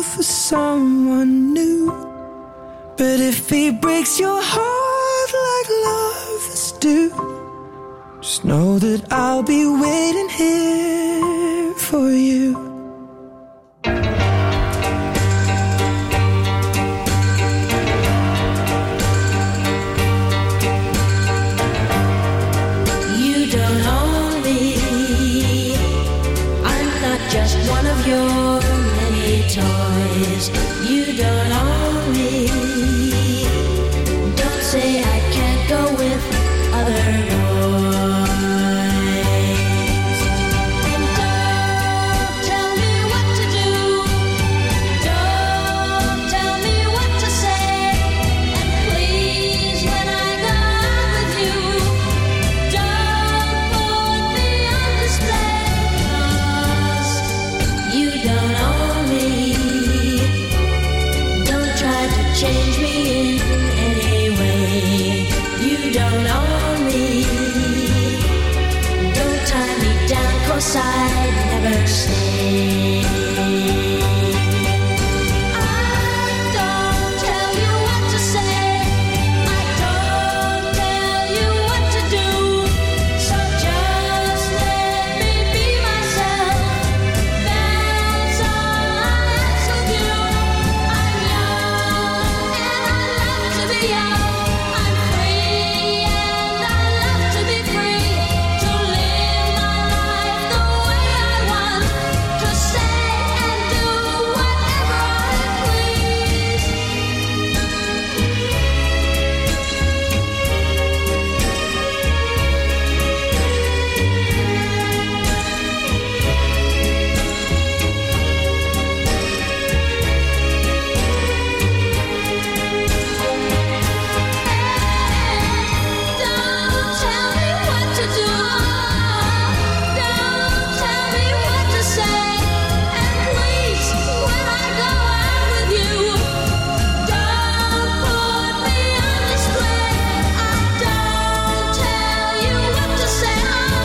for someone new. But if he breaks your heart like lovers do, just know that I'll be waiting here for you. You don't own me. I'm not just one of your many toys. You don't own me. Don't say I can't go with other boys. And don't tell me what to do. Don't tell me what to say. And please, when I go out with you, don't put me on display. 'Cause you don't own me. Don't try to change me in any way. You don't own me. Don't tie me down, 'cause I'd never stay. I don't tell you what to say. I don't tell you what to do. So just let me be myself. That's all I ask of you. I'm young and I love to be young. I'm free and I love to be free. To live my life the way I want. To say and do whatever I please. Don't tell me what to do. Don't tell me what to say. And please, when I go out with you, don't put me on display. I don't tell you what to say.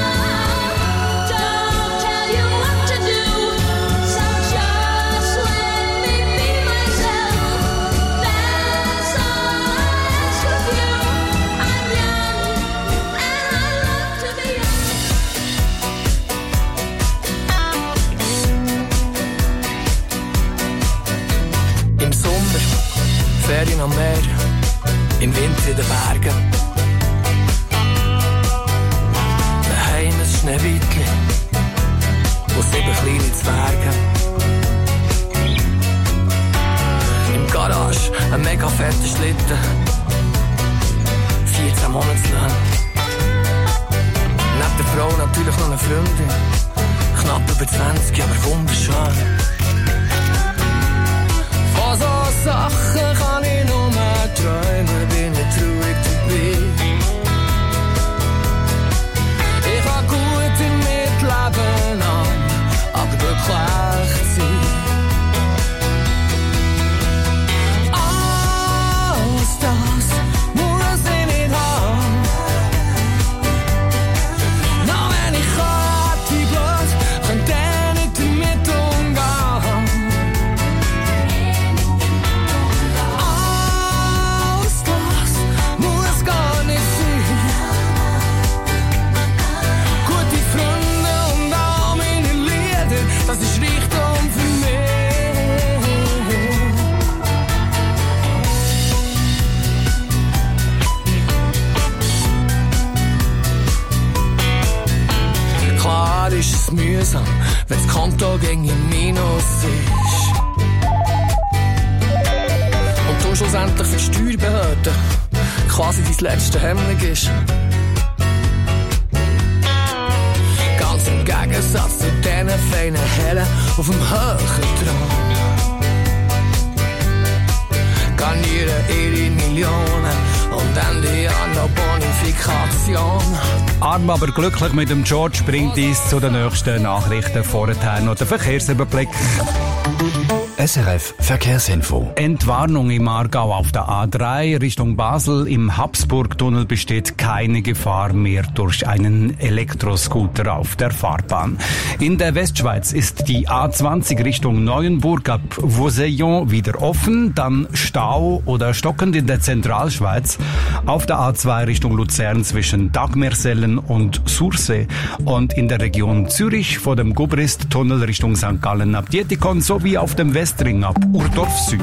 Don't tell you what to do. So just let me be myself. That's all I ask of you. I'm young and I love to be young. Im Sommer Ferien am Meer, im Winter in den Bergen. Daheim ein Schneewittli und sieben kleine Zwerge. Im Garage ein mega fetter Schlitten, vierzehn Monatslöhne. Neben der Frau natürlich noch eine Freundin, knapp über zwanzig, aber wunderschön. Von so Sachen kann ich nur mehr träumen, bin ich traurig dabei. Ich kann gut im Mitleben an, aber glücklich sein. Alles das muss ich nicht haben. Noch wenn ich hatte Blut, könnte ich nicht damit umgehen. Alles das muss gar nicht sein. Gute Freunde und all meine Lieder, das ist Reichtum für mich. Klar ist es mühsam, wenn das Konto gegen im Minus ist. Und du schlussendlich für die Steuerbehörde quasi dein letzte Hemmung ist. Ganz im Gegensatz zu diesen feinen Herren auf dem höheren Thron. Garnieren ihre Millionen und Ende Jahr noch Bonifikation. Arm aber glücklich mit dem George bringt uns zu den nächsten Nachrichten. Vorher noch der Verkehrsüberblick. S R F Verkehrsinfo. Entwarnung im Aargau auf der A drei Richtung Basel. Im Habsburgtunnel besteht keine Gefahr mehr durch einen Elektroscooter auf der Fahrbahn. In der Westschweiz ist die A zwanzig Richtung Neuenburg ab Vauseillon wieder offen, dann Stau oder stockend in der Zentralschweiz. Auf der A zwei Richtung Luzern zwischen Dagmersellen und Sursee und in der Region Zürich vor dem Gubrist-Tunnel Richtung Sankt Gallen ab Dietikon sowie auf dem Westring ab Urdorf Süd.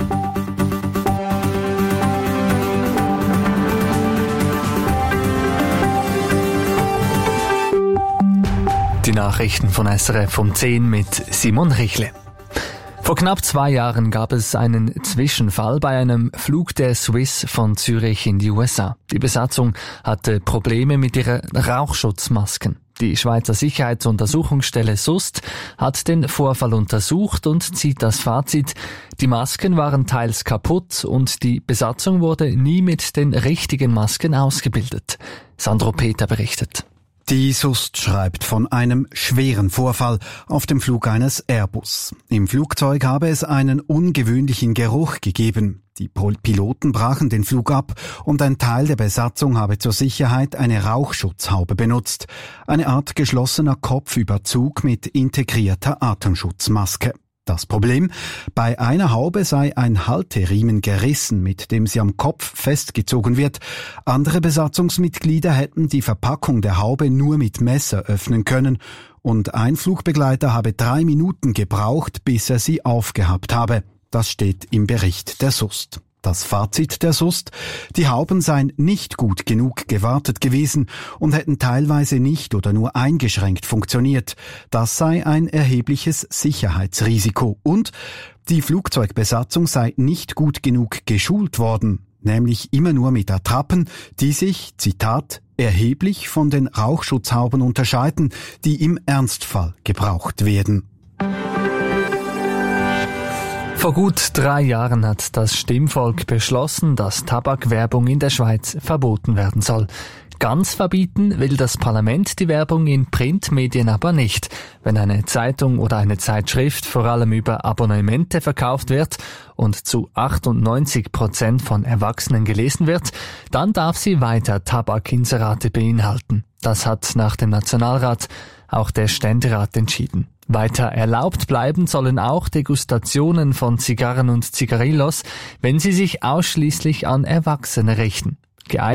Die Nachrichten von S R F um zehn mit Simon Richle. Vor knapp zwei Jahren gab es einen Zwischenfall bei einem Flug der Swiss von Zürich in die U S A. Die Besatzung hatte Probleme mit ihren Rauchschutzmasken. Die Schweizer Sicherheitsuntersuchungsstelle S U S T hat den Vorfall untersucht und zieht das Fazit: Die Masken waren teils kaputt und die Besatzung wurde nie mit den richtigen Masken ausgebildet. Sandro Peter berichtet. Die S U S T schreibt von einem schweren Vorfall auf dem Flug eines Airbus. Im Flugzeug habe es einen ungewöhnlichen Geruch gegeben. Die Piloten brachen den Flug ab und ein Teil der Besatzung habe zur Sicherheit eine Rauchschutzhaube benutzt. Eine Art geschlossener Kopfüberzug mit integrierter Atemschutzmaske. Das Problem: Bei einer Haube sei ein Halteriemen gerissen, mit dem sie am Kopf festgezogen wird. Andere Besatzungsmitglieder hätten die Verpackung der Haube nur mit Messer öffnen können. Und ein Flugbegleiter habe drei Minuten gebraucht, bis er sie aufgehabt habe. Das steht im Bericht der S U S T. Das Fazit der S U S T: Die Hauben seien nicht gut genug gewartet gewesen und hätten teilweise nicht oder nur eingeschränkt funktioniert. Das sei ein erhebliches Sicherheitsrisiko. Und die Flugzeugbesatzung sei nicht gut genug geschult worden, nämlich immer nur mit Attrappen, die sich, Zitat, erheblich von den Rauchschutzhauben unterscheiden, die im Ernstfall gebraucht werden. Vor gut drei Jahren hat das Stimmvolk beschlossen, dass Tabakwerbung in der Schweiz verboten werden soll. Ganz verbieten will das Parlament die Werbung in Printmedien aber nicht. Wenn eine Zeitung oder eine Zeitschrift vor allem über Abonnemente verkauft wird und zu achtundneunzig Prozent von Erwachsenen gelesen wird, dann darf sie weiter Tabakinserate beinhalten. Das hat nach dem Nationalrat auch der Ständerat entschieden. Weiter erlaubt bleiben sollen auch Degustationen von Zigarren und Zigarillos, wenn sie sich ausschließlich an Erwachsene richten.